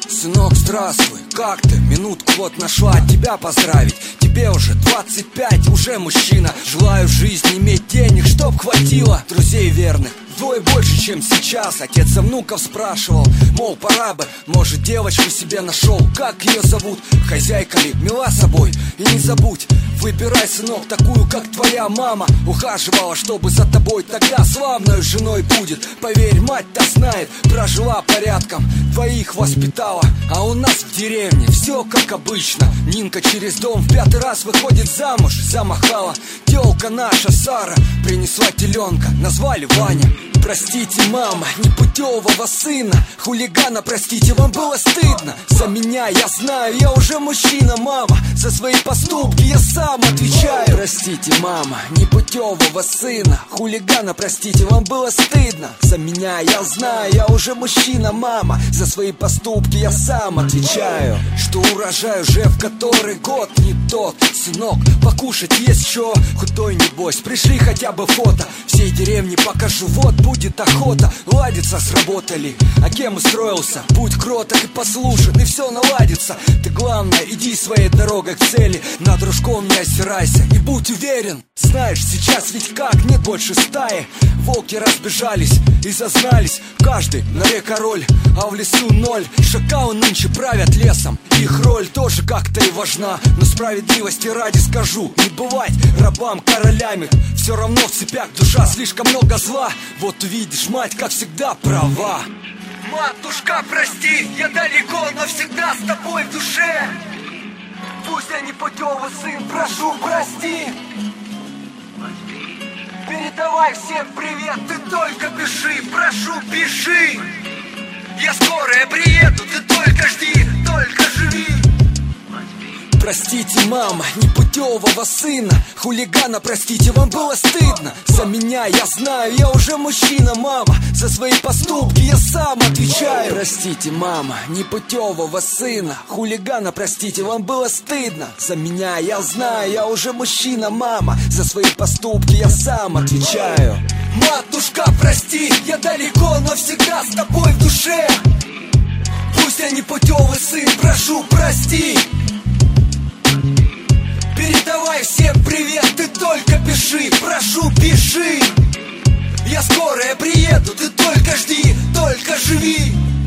Сынок, здравствуй, как ты? Минутку вот нашла тебя поздравить. Тебе уже 25, уже мужчина. Желаю в жизни иметь денег, чтоб хватило друзей верных. Вдвое больше, чем сейчас. Отец за внуков спрашивал, мол, пора бы, может, девочку себе нашел. Как ее зовут? Хозяйка ли? Мила собой. И не забудь, выбирай, сынок, такую, как твоя мама. Ухаживала, чтобы за тобой тогда славной женой будет. Поверь, мать-то знает, прожила порядком, двоих воспитала. А у нас в деревне все как обычно. Нинка через дом в 5-й раз выходит замуж, замахала. Тёлка наша Сара принесла теленка, назвали Ваня. Простите, мама, непутевого сына, хулигана, простите, вам было стыдно. За меня, я знаю, я уже мужчина, мама. За свои поступки я сам отвечаю. Простите, мама, непутевого сына, хулигана, простите, вам было стыдно. За меня, я знаю, я уже мужчина, мама. За свои поступки я сам отвечаю. Что урожай уже в который год не тот. Сынок, покушать есть что, худой небось. Пришли хотя бы фото, всей деревне покажу, вот будет охота. Ладится, сработали, а кем устроился? Будь кроток и послушен, и все наладится. Ты главное, иди своей дорогой к цели. На дружком не озирайся и будь уверен. Знаешь, сейчас ведь как, нет больше стаи. Волки разбежались и зазнались, каждый на норе король, а в лесу ноль. Шакалы нынче правят лесом, их роль тоже как-то и важна. Но справедливости ради скажу, не бывать рабам королями. Все равно в цепях душа, слишком много зла. Вот увидишь, мать, как всегда, права. Матушка, прости, я далеко, но всегда с тобой в душе. Пусть я непутевый сын, прошу, прости. Передавай всем привет, ты только пиши, прошу, пиши. Я скоро приеду, ты только жди, только живи. Простите, мама, непутевого сына, хулигана, простите, вам было стыдно. За меня, я знаю, я уже мужчина, мама. За свои поступки я сам отвечаю. Простите, мама, непутевого сына, хулигана, простите, вам было стыдно. За меня, я знаю, я уже мужчина, мама. За свои поступки я сам отвечаю. Матушка, прости, я далеко, но всегда с тобой в душе. Пусть я непутевый сын, прошу, прости. Передавай всем привет, ты только пиши, прошу, пиши. Я скоро приеду, ты только жди, только живи.